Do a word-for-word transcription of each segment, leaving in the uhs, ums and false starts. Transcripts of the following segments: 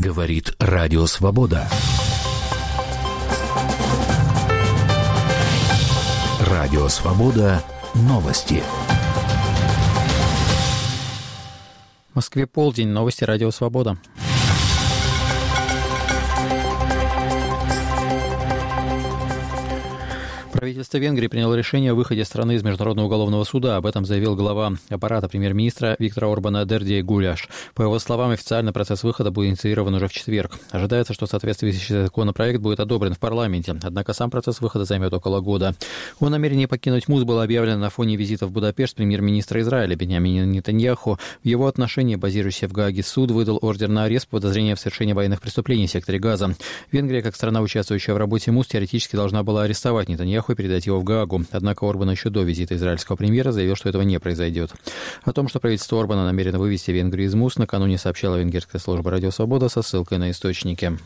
Говорит Радио Свобода. Радио Свобода. Новости. В Москве полдень. Новости Радио Свобода. Правительство Венгрии приняло решение о выходе страны из Международного уголовного суда. Об этом заявил глава аппарата премьер-министра Виктора Орбана Дерди Гуляш. По его словам, официально процесс выхода будет инициирован уже в четверг. Ожидается, что соответствующий законопроект будет одобрен в парламенте. Однако сам процесс выхода займет около года. О намерении покинуть МУС было объявлено на фоне визита в Будапешт премьер-министра Израиля Биньямина Нетаньяху. В его отношении базирующийся в Гааге суд выдал ордер на арест по подозрению в совершении военных преступлений в секторе Газа. Венгрия, как страна, участвующая в работе МУС, теоретически должна была арестовать Нетаньяху и передать его в Гаагу. Однако Орбан еще до визита израильского премьера заявил, что этого не произойдет. О том, что правительство Орбана намерено вывести Венгрию из МУС, накануне сообщала венгерская служба «Радио Свобода» со ссылкой на источники.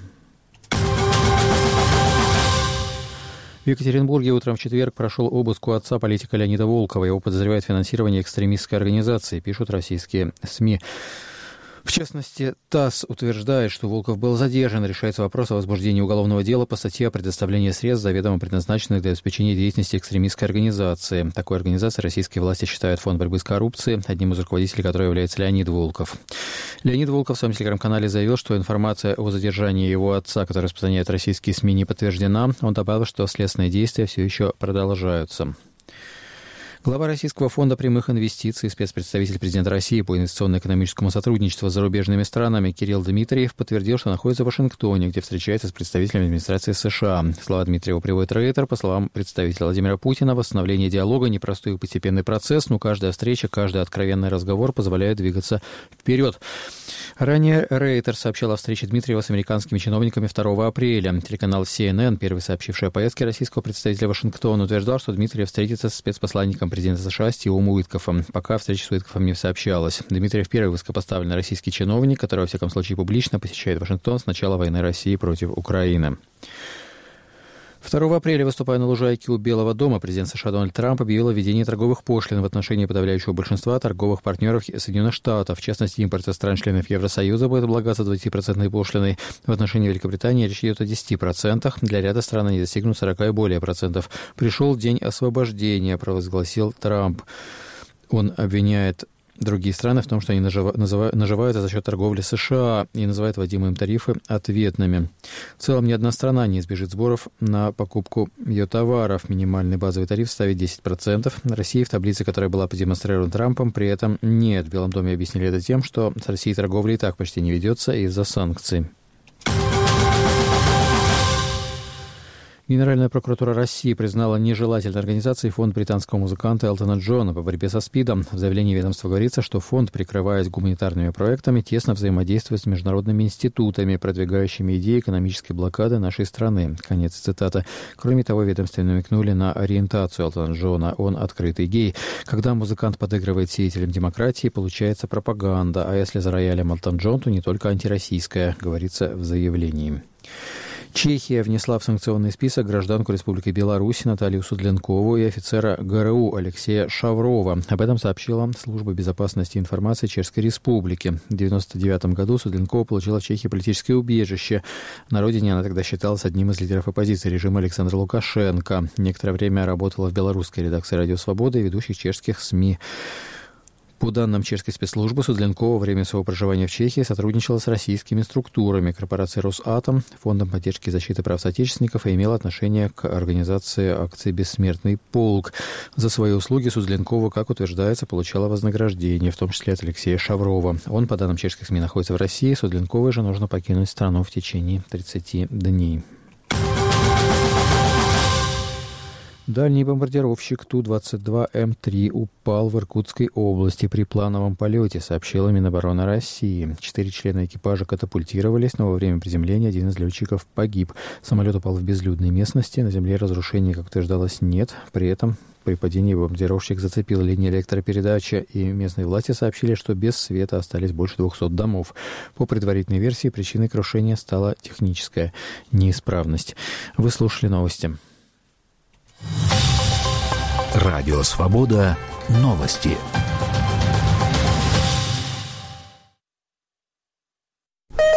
В Екатеринбурге утром в четверг прошел обыск у отца политика Леонида Волкова. Его подозревают в финансировании экстремистской организации, пишут российские СМИ. В частности, ТАСС утверждает, что Волков был задержан. Решается вопрос о возбуждении уголовного дела по статье о предоставлении средств, заведомо предназначенных для обеспечения деятельности экстремистской организации. Такой организацией российские власти считают Фонд борьбы с коррупцией, одним из руководителей которой является Леонид Волков. Леонид Волков в своем телеграм-канале заявил, что информация о задержании его отца, которую распространяют российские СМИ, не подтверждена. Он добавил, что следственные действия все еще продолжаются. Глава Российского фонда прямых инвестиций, спецпредставитель президента России по инвестиционно-экономическому сотрудничеству с зарубежными странами Кирилл Дмитриев подтвердил, что находится в Вашингтоне, где встречается с представителями администрации США. Слова Дмитриева приводит Рейтер. По словам представителя Владимира Путина, восстановление диалога – непростой и постепенный процесс, но каждая встреча, каждый откровенный разговор позволяет двигаться вперед. Ранее Рейтер сообщал о встрече Дмитриева с американскими чиновниками второго апреля. Телеканал си эн эн, первый сообщивший о поездке российского представителя в Вашингтон, утверждал, что Дмитриев встретится с спецпосланником президента США Стивом Уиткофом. Пока встреча с Уиткофом не сообщалась. Дмитриев первый высокопоставленный российский чиновник, который, во всяком случае, публично посещает Вашингтон с начала войны России против Украины. второго апреля, выступая на лужайке у Белого дома, президент США Дональд Трамп объявил о введении торговых пошлин в отношении подавляющего большинства торговых партнеров Соединенных Штатов. В частности, импорт из стран-членов Евросоюза будет облагаться двадцать процентов пошлиной. В отношении Великобритании речь идет о десяти процентах. Для ряда стран они достигнут сорок и более процентов. Пришел день освобождения, провозгласил Трамп. Он обвиняет другие страны в том, что они нажива, называ, наживаются за счет торговли США и называют вводимые им тарифы ответными. В целом, ни одна страна не избежит сборов на покупку ее товаров. Минимальный базовый тариф составит десять процентов. России в таблице, которая была продемонстрирована Трампом, при этом нет. В Белом доме объяснили это тем, что с Россией торговля и так почти не ведется из-за санкций. Генеральная прокуратура России признала нежелательной организацией фонд британского музыканта Элтона Джона по борьбе со СПИДом. В заявлении ведомства говорится, что фонд, прикрываясь гуманитарными проектами, тесно взаимодействует с международными институтами, продвигающими идеи экономической блокады нашей страны. Конец цитаты. Кроме того, ведомстве намекнули на ориентацию Элтона Джона. Он открытый гей. Когда музыкант подыгрывает сеятелям демократии, получается пропаганда. А если за роялем Элтон Джон, то не только антироссийская, говорится в заявлении. Чехия внесла в санкционный список гражданку Республики Беларусь Наталью Судленкову и офицера ГРУ Алексея Шаврова. Об этом сообщила Служба безопасности и информации Чешской Республики. В девяносто девятом году Судленкова получила в Чехии политическое убежище. На родине она тогда считалась одним из лидеров оппозиции режима Александра Лукашенко. Некоторое время работала в белорусской редакции «Радио Свобода» и ведущих чешских СМИ. По данным чешской спецслужбы, Судленкова во время своего проживания в Чехии сотрудничала с российскими структурами, корпорацией «Росатом», Фондом поддержки и защиты прав соотечественников и имела отношение к организации акции «Бессмертный полк». За свои услуги Судленкова, как утверждается, получала вознаграждение, в том числе от Алексея Шаврова. Он, по данным чешских СМИ, находится в России. Судленковой же нужно покинуть страну в течение тридцати дней. Дальний бомбардировщик Ту двадцать два М три упал в Иркутской области при плановом полете, сообщила Минобороны России. Четыре члена экипажа катапультировались, но во время приземления один из летчиков погиб. Самолет упал в безлюдной местности, на земле разрушений, как утверждалось, нет. При этом при падении бомбардировщик зацепил линии электропередачи, и местные власти сообщили, что без света остались больше двухсот домов. По предварительной версии, причиной крушения стала техническая неисправность. Вы слушали новости. Радио Свобода. Новости.